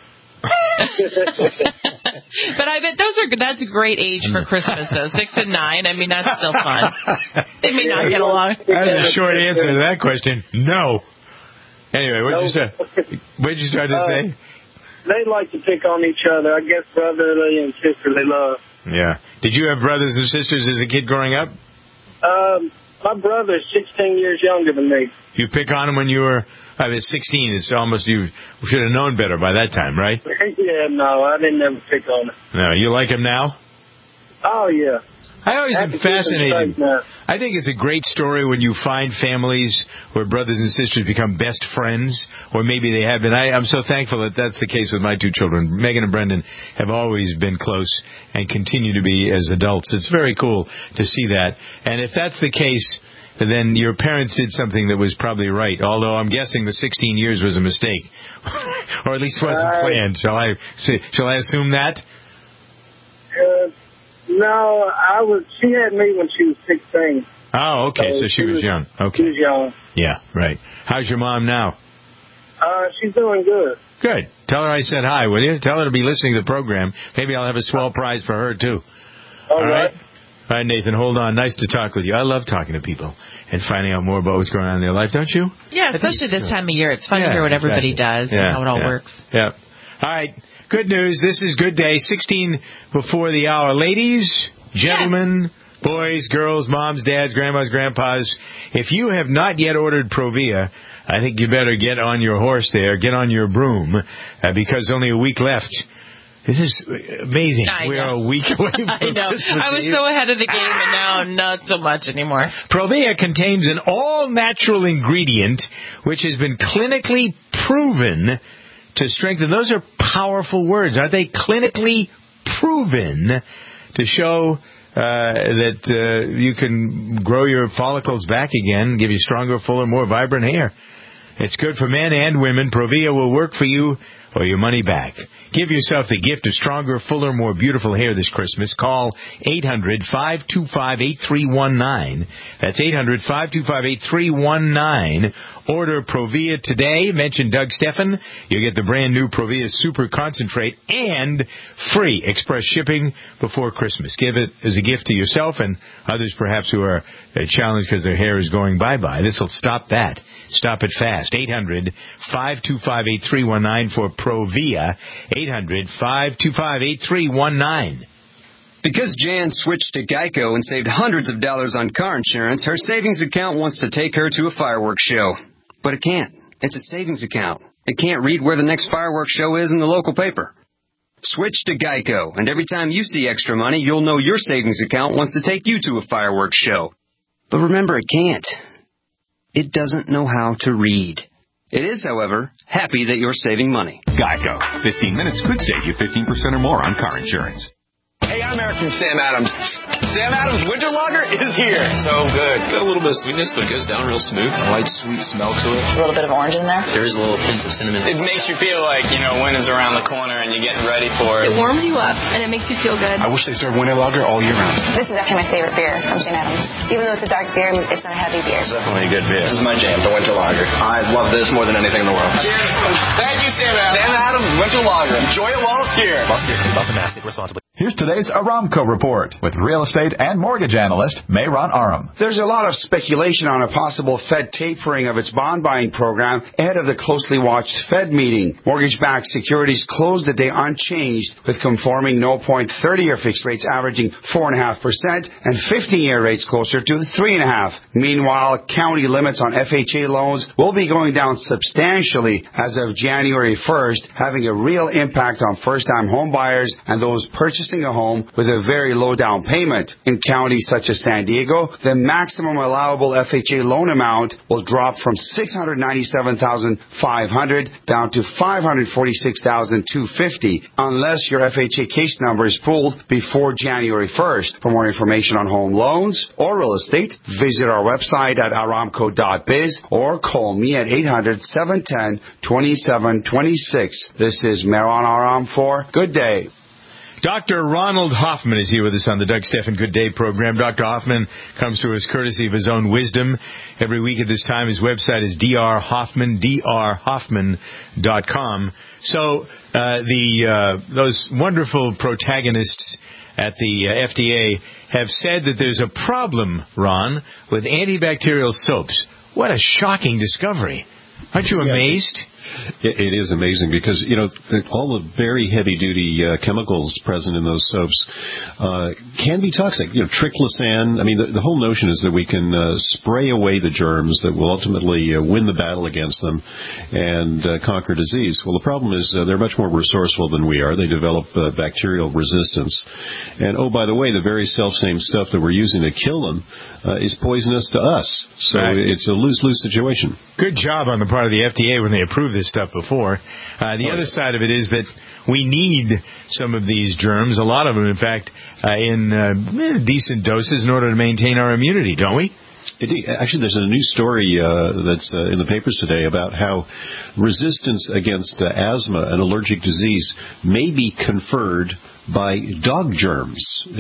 But I bet those are that's a great age for Christmas, though. Six and nine. I mean, that's still fun. They may not get along. That's a short answer to that question. No. Anyway, what did you say? What did you try to uh, say? They like to pick on each other. I guess brotherly and sisterly love. Yeah. Did you have brothers and sisters as a kid growing up? Um, my brother's sixteen years younger than me. You pick on him when you were. I mean, sixteen. It's almost you should have known better by that time, right? Yeah, no, I didn't ever pick on him. No, you like him now? Oh yeah. I always am fascinated. I think it's a great story when you find families where brothers and sisters become best friends, or maybe they have been. I, I'm so thankful that that's the case with my two children. Megan and Brendan have always been close and continue to be as adults. It's very cool to see that. And if that's the case, then your parents did something that was probably right, although I'm guessing the sixteen years was a mistake, or at least wasn't uh, planned. Shall I say, shall I assume that? Uh, no, I was. She had me when she was sixteen. Oh, okay, so, so she, she was, was young. Okay, she was young. Yeah, right. How's your mom now? Uh, she's doing good. Good. Tell her I said hi, will you? Tell her to be listening to the program. Maybe I'll have a swell prize for her too. All, All right. right. All right, Nathan, hold on. Nice to talk with you. I love talking to people and finding out more about what's going on in their life, don't you? Yeah, especially this time of year. It's fun yeah, to hear what everybody exactly. does yeah, and how it all yeah, works. Yeah. All right. Good news. This is Good Day. sixteen before the hour. Ladies, gentlemen, yes. boys, girls, moms, dads, grandmas, grandpas, if you have not yet ordered Provia, I think you better get on your horse there, get on your broom, uh, because only a week left. This is amazing. I we know. are a week away from I know. Christmas I was Eve. so ahead of the game, and now not so much anymore. Provia contains an all-natural ingredient which has been clinically proven to strengthen. Those are powerful words, aren't they? Clinically proven to show uh, that uh, you can grow your follicles back again, give you stronger, fuller, more vibrant hair. It's good for men and women. Provia will work for you or your money back. Give yourself the gift of stronger, fuller, more beautiful hair this Christmas. Call eight hundred, five two five, eight three one nine. That's eight hundred, five two five, eight three one nine. Order Provia today. Mention Doug Steffen. You'll get the brand new Provia Super Concentrate and free express shipping before Christmas. Give it as a gift to yourself and others perhaps who are challenged because their hair is going bye-bye. This will stop that. Stop it fast. eight hundred, five two five, eight three one nine for Provia. eight hundred, five two five, eight three one nine. Because Jan switched to Geico and saved hundreds of dollars on car insurance, her savings account wants to take her to a fireworks show. But it can't. It's a savings account. It can't read where the next fireworks show is in the local paper. Switch to Geico, and every time you see extra money, you'll know your savings account wants to take you to a fireworks show. But remember, it can't. It doesn't know how to read. It is, however, happy that you're saving money. Geico. fifteen minutes could save you fifteen percent or more on car insurance. Hey, I'm Eric from Sam Adams. Sam Adams Winter Lager is here. So good. Got a little bit of sweetness, but it goes down real smooth. A light, sweet smell to it. A little bit of orange in there. There is a little pinch of cinnamon. It makes you feel like, you know, winter's around the corner and you're getting ready for it. It warms you up, and it makes you feel good. I wish they served Winter Lager all year round. This is actually my favorite beer from Sam Adams. Even though it's a dark beer, it's not a heavy beer. It's definitely a good beer. This is my jam, the Winter Lager. I love this more than anything in the world. Cheers. Thank you, Sam Adams. Sam Adams Winter Lager. Enjoy it while it's here. Boston Massive responsibly. Here's today's Aramco report with real estate and mortgage analyst Mayron Aram. There's a lot of speculation on a possible Fed tapering of its bond buying program ahead of the closely watched Fed meeting. Mortgage-backed securities closed the day unchanged, with conforming no point thirty-year fixed rates averaging four point five percent and fifteen-year rates closer to three point five percent. Meanwhile, county limits on F H A loans will be going down substantially as of January first, having a real impact on first-time home buyers and those purchasing a home with a very low down payment. In counties such as San Diego, the maximum allowable F H A loan amount will drop from six hundred ninety-seven thousand five hundred dollars down to five hundred forty-six thousand two hundred fifty dollars unless your F H A case number is pulled before January first. For more information on home loans or real estate, visit our website at aramco dot biz or call me at eight hundred, seven one zero, two seven two six. This is Mayron Aram for Good Day. Doctor Ronald Hoffman is here with us on the Doug Stephan Good Day program. Doctor Hoffman comes to us courtesy of his own wisdom. Every week at this time, his website is D R Hoffman, D R Hoffman dot com. So uh, the uh, those wonderful protagonists at the uh, F D A have said that there's a problem, Ron, with antibacterial soaps. What a shocking discovery. Aren't you amazed? It, it is amazing because, you know, the, all the very heavy-duty uh, chemicals present in those soaps uh, can be toxic. You know, triclosan, I mean, the, the whole notion is that we can uh, spray away the germs that will ultimately uh, win the battle against them and uh, conquer disease. Well, the problem is uh, they're much more resourceful than we are. They develop uh, bacterial resistance. And, oh, by the way, the very self-same stuff that we're using to kill them uh, is poisonous to us. So right. It's a lose-lose situation. Good job on the part of the F D A when they approved this stuff before. Uh, the oh, other yeah. side of it is that we need some of these germs, a lot of them, in fact, uh, in uh, decent doses in order to maintain our immunity, don't we? Indeed. Actually, there's a new story uh, that's uh, in the papers today about how resistance against uh, asthma, an allergic disease, may be conferred by dog germs.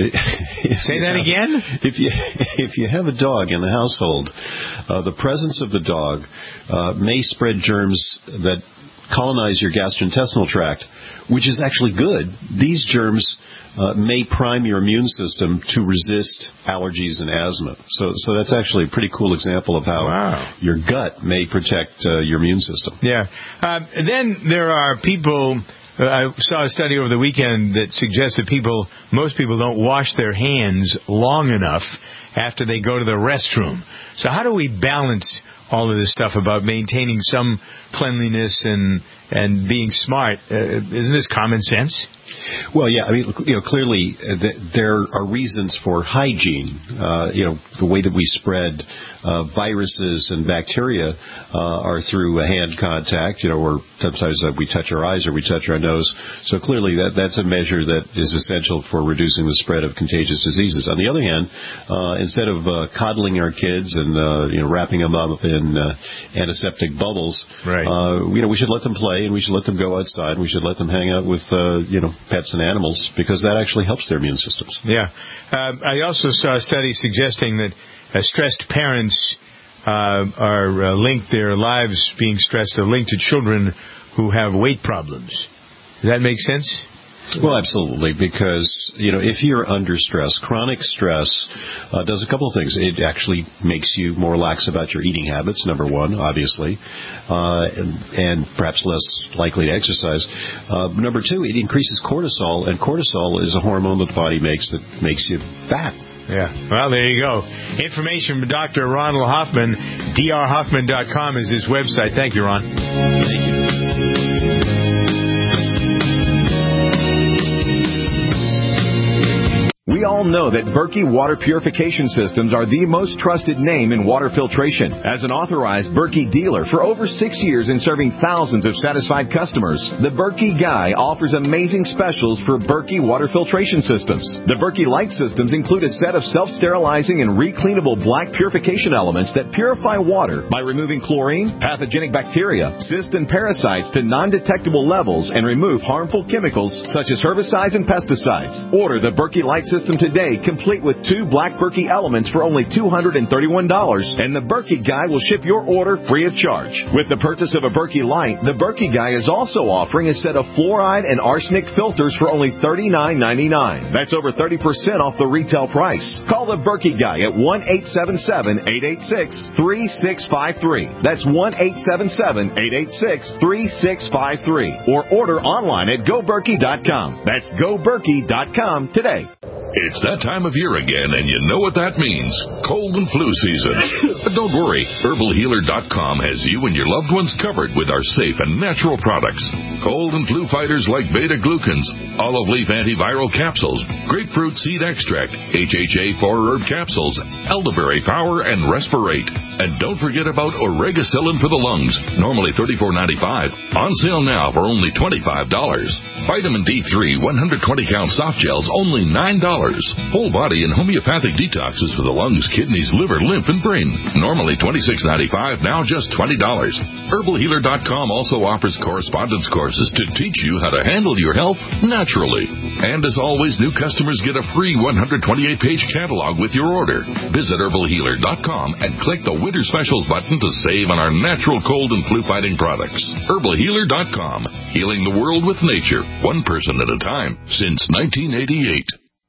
Say that again? If you if you have a dog in the household, uh, the presence of the dog uh, may spread germs that colonize your gastrointestinal tract, which is actually good. These germs uh, may prime your immune system to resist allergies and asthma. So, so that's actually a pretty cool example of how wow. your gut may protect uh, your immune system. Yeah. Uh, and then there are people. Uh, I saw a study over the weekend that suggests that people, most people don't wash their hands long enough after they go to the restroom. So how do we balance all of this stuff about maintaining some cleanliness and and being smart? Uh, isn't this common sense? Well, yeah. I mean, you know, clearly uh, th- there are reasons for hygiene. Uh, you know, the way that we spread uh, viruses and bacteria uh, are through a hand contact. You know, or sometimes uh, we touch our eyes or we touch our nose. So clearly, that that's a measure that is essential for reducing the spread of contagious diseases. On the other hand, uh, instead of uh, coddling our kids and uh, you know wrapping them up in uh, antiseptic bubbles, right. uh, you know, we should let them play and we should let them go outside. And we should let them hang out with uh, you know. pets and animals, because that actually helps their immune systems. Yeah. Uh, I also saw a study suggesting that uh, stressed parents uh, are uh, linked, their lives being stressed are linked to children who have weight problems. Does that make sense? Well, absolutely, because, you know, if you're under stress, chronic stress uh, does a couple of things. It actually makes you more lax about your eating habits, number one, obviously, uh, and, and perhaps less likely to exercise. Uh, number two, it increases cortisol, and cortisol is a hormone that the body makes that makes you fat. Yeah. Well, there you go. Information from Doctor Ronald Hoffman. D R Hoffman dot com is his website. Thank you, Ron. Thank you. We We all know that Berkey Water Purification Systems are the most trusted name in water filtration. As an authorized Berkey dealer for over six years and serving thousands of satisfied customers, the Berkey Guy offers amazing specials for Berkey Water Filtration Systems. The Berkey Light Systems include a set of self-sterilizing and recleanable black purification elements that purify water by removing chlorine, pathogenic bacteria, cysts, and parasites to non-detectable levels and remove harmful chemicals such as herbicides and pesticides. Order the Berkey Light System today, complete with two black Berkey elements for only two hundred thirty-one dollars, and the Berkey Guy will ship your order free of charge. With the purchase of a Berkey Light, the Berkey Guy is also offering a set of fluoride and arsenic filters for only thirty-nine ninety-nine. That's over thirty percent off the retail price. Call the Berkey Guy at one eight seven seven, eight eight six, three six five three. That's one eight seven seven, eight eight six, three six five three. Or order online at go berkey dot com. That's go berkey dot com today. It's that time of year again, and you know what that means. Cold and flu season. But don't worry. herbal healer dot com has you and your loved ones covered with our safe and natural products. Cold and flu fighters like beta-glucans, olive leaf antiviral capsules, grapefruit seed extract, H H A four herb capsules, elderberry power, and Respirate. And don't forget about Oregacillin for the lungs, normally thirty-four ninety-five. On sale now for only twenty-five dollars. Vitamin D three one hundred twenty count soft gels, only nine dollars. Whole body and homeopathic detoxes for the lungs, kidneys, liver, lymph, and brain. Normally twenty-six ninety-five, now just twenty dollars. herbal healer dot com also offers correspondence courses to teach you how to handle your health naturally. And as always, new customers get a free one hundred twenty-eight page catalog with your order. Visit herbal healer dot com and click the Winter Specials button to save on our natural cold and flu fighting products. herbal healer dot com. Healing the world with nature, one person at a time, since nineteen eighty-eight.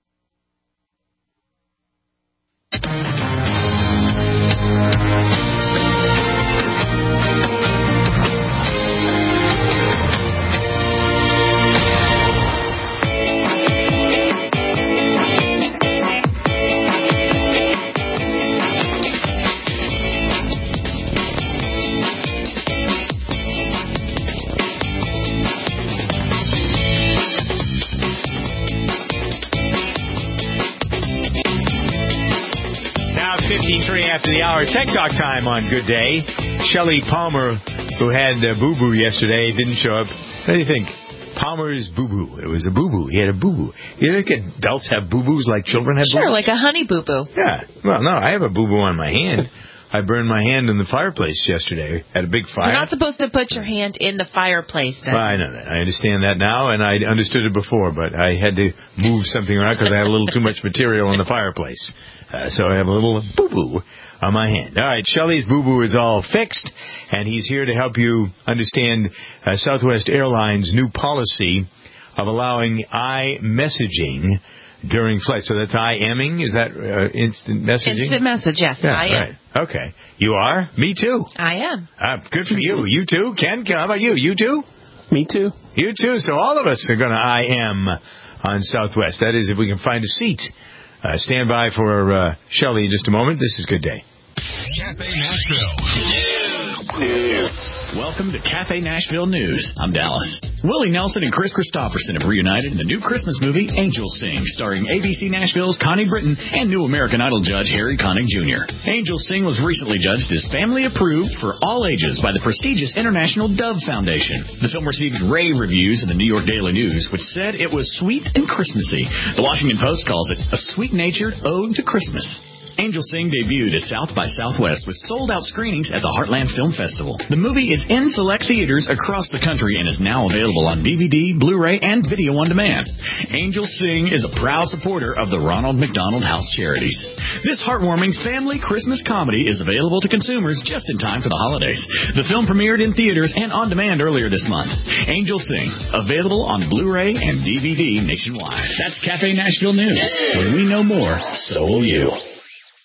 After the hour, Tech Talk time on Good Day. Shelley Palmer, who had a boo-boo yesterday, didn't show up. What do you think? Palmer's boo-boo. It was a boo-boo. He had a boo-boo. You think adults have boo-boos like children have sure, boo-boos? Sure, like a honey boo-boo. Yeah. Well, no, I have a boo-boo on my hand. I burned my hand in the fireplace yesterday at a big fire. You're not supposed to put your hand in the fireplace. Well, I know that. I understand that now, and I understood it before, but I had to move something around because I had a little too much material in the fireplace. Uh, so I have a little boo-boo on my hand. All right, Shelley's boo-boo is all fixed, and he's here to help you understand uh, Southwest Airlines' new policy of allowing iMessaging during flights. So that's IMing? Is that uh, instant messaging? Instant message, yes. Yeah, I am. Right. Okay. You are? Me too. I am. Uh, good for you. You too? Ken, how about you? You too? Me too. You too. So all of us are going to I M on Southwest. That is, if we can find a seat. Uh, stand by for uh, Shelley in just a moment. This is Good Day. Cafe Nashville News. Welcome to Cafe Nashville News. I'm Dallas. Willie Nelson and Chris Christopherson have reunited in the new Christmas movie Angel Sing, starring A B C Nashville's Connie Britton and new American Idol judge Harry Connick Junior Angel Sing was recently judged as family approved for all ages by the prestigious International Dove Foundation. The film received rave reviews in the New York Daily News, which said it was sweet and Christmassy. The Washington Post calls it a sweet-natured ode to Christmas. Angel Sing debuted at South by Southwest with sold-out screenings at the Heartland Film Festival. The movie is in select theaters across the country and is now available on D V D, Blu-ray, and video on demand. Angel Sing is a proud supporter of the Ronald McDonald House Charities. This heartwarming family Christmas comedy is available to consumers just in time for the holidays. The film premiered in theaters and on demand earlier this month. Angel Sing, available on Blu-ray and D V D nationwide. That's Cafe Nashville News. When we know more, so will you.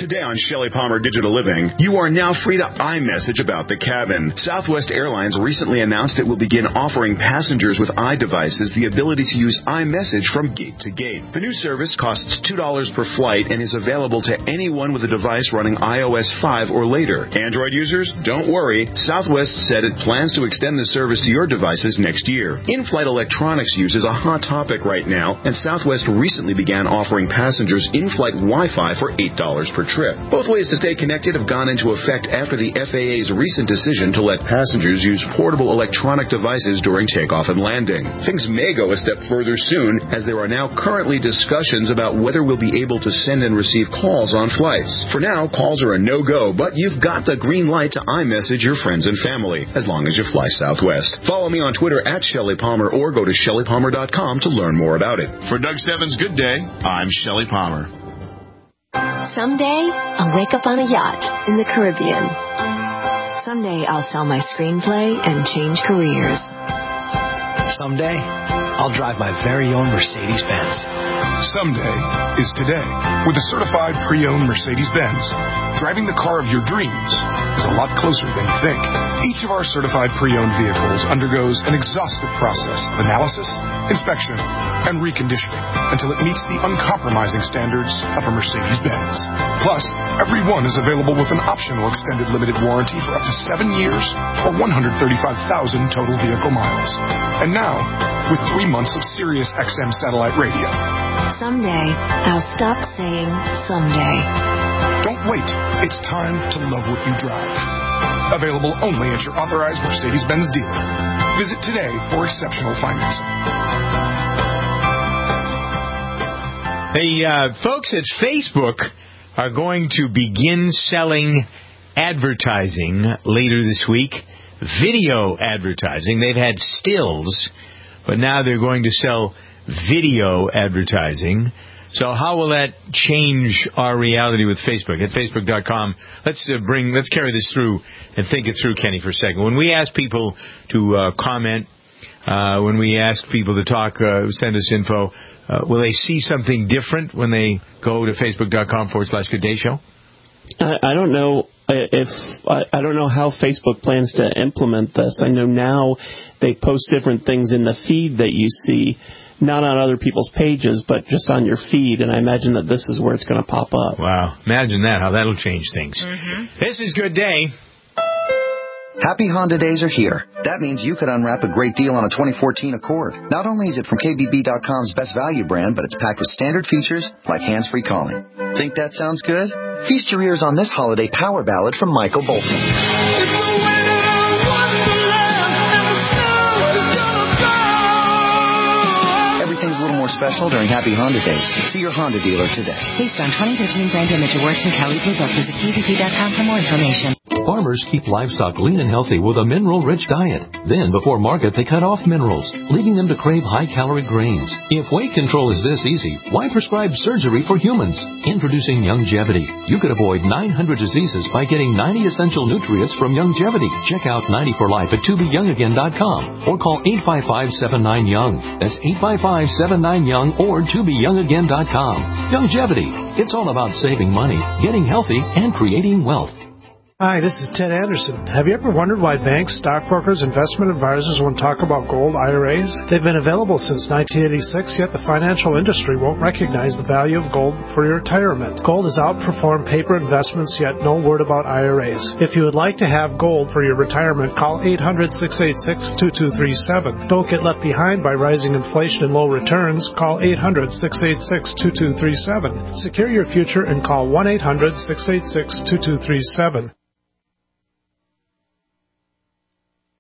Today on Shelley Palmer Digital Living, you are now free to iMessage about the cabin. Southwest Airlines recently announced it will begin offering passengers with iDevices the ability to use iMessage from gate to gate. The new service costs two dollars per flight and is available to anyone with a device running i O S five or later. Android users, don't worry. Southwest said it plans to extend the service to your devices next year. In-flight electronics use is a hot topic right now, and Southwest recently began offering passengers in-flight Wi-Fi for eight dollars per trip. Both ways to stay connected have gone into effect after the F A A's recent decision to let passengers use portable electronic devices during takeoff and landing. Things may go a step further soon, as there are now currently discussions about whether we'll be able to send and receive calls on flights. For now, calls are a no-go, but you've got the green light to iMessage your friends and family, as long as you fly Southwest. Follow me on Twitter at Shelley Palmer or go to shelley palmer dot com to learn more about it. For Doug Stebbins' Good Day, I'm Shelley Palmer. Someday, I'll wake up on a yacht in the Caribbean. Someday, I'll sell my screenplay and change careers. Someday, I'll drive my very own Mercedes-Benz. Someday is today. With a certified pre-owned Mercedes-Benz, driving the car of your dreams is a lot closer than you think. Each of our certified pre-owned vehicles undergoes an exhaustive process of analysis, inspection, and reconditioning until it meets the uncompromising standards of a Mercedes-Benz. Plus, every one is available with an optional extended limited warranty for up to seven years or one hundred thirty-five thousand total vehicle miles. And now, with three months of Sirius X M satellite radio. Someday, I'll stop saying someday. Don't wait. It's time to love what you drive. Available only at your authorized Mercedes-Benz dealer. Visit today for exceptional financing. The uh, folks at Facebook are going to begin selling advertising later this week. Video advertising. They've had stills, but now they're going to sell video advertising. So how will that change our reality with Facebook? At facebook dot com, let's uh, bring, let's carry this through and think it through, Kenny, for a second. When we ask people to uh, comment, uh, when we ask people to talk, uh, send us info, uh, will they see something different when they go to facebook dot com forward slash Good Day Show? I, I don't know if I, I don't know how Facebook plans to implement this. I know now they post different things in the feed that you see, not on other people's pages, but just on your feed, and I imagine that this is where it's going to pop up. Wow. Imagine that, how that'll change things. Mm-hmm. This is Good Day. Happy Honda days are here. That means you could unwrap a great deal on a twenty fourteen Accord. Not only is it from K B B dot com's best value brand, but it's packed with standard features like hands-free calling. Think that sounds good? Feast your ears on this holiday power ballad from Michael Bolton. Everything's a little more special during Happy Honda days. See your Honda dealer today. Based on twenty thirteen brand image awards from Kelly Blue Book. Visit K B B dot com for more information. Farmers keep livestock lean and healthy with a mineral-rich diet. Then, before market, they cut off minerals, leading them to crave high-calorie grains. If weight control is this easy, why prescribe surgery for humans? Introducing Youngevity. You could avoid nine hundred diseases by getting ninety essential nutrients from Youngevity. Check out ninety for life at to be young again dot com or call eight five five, seven nine, young. That's eight five five, seven nine, young or to be young again dot com. Youngevity. It's all about saving money, getting healthy, and creating wealth. Hi, this is Ted Anderson. Have you ever wondered why banks, stockbrokers, investment advisors won't talk about gold I R As? They've been available since nineteen eighty-six, yet the financial industry won't recognize the value of gold for your retirement. Gold has outperformed paper investments, yet no word about I R As. If you would like to have gold for your retirement, call eight hundred, six eight six, two two three seven. Don't get left behind by rising inflation and low returns. Call eight hundred, six eight six, two two three seven. Secure your future and call one eight hundred, six eight six, two two three seven.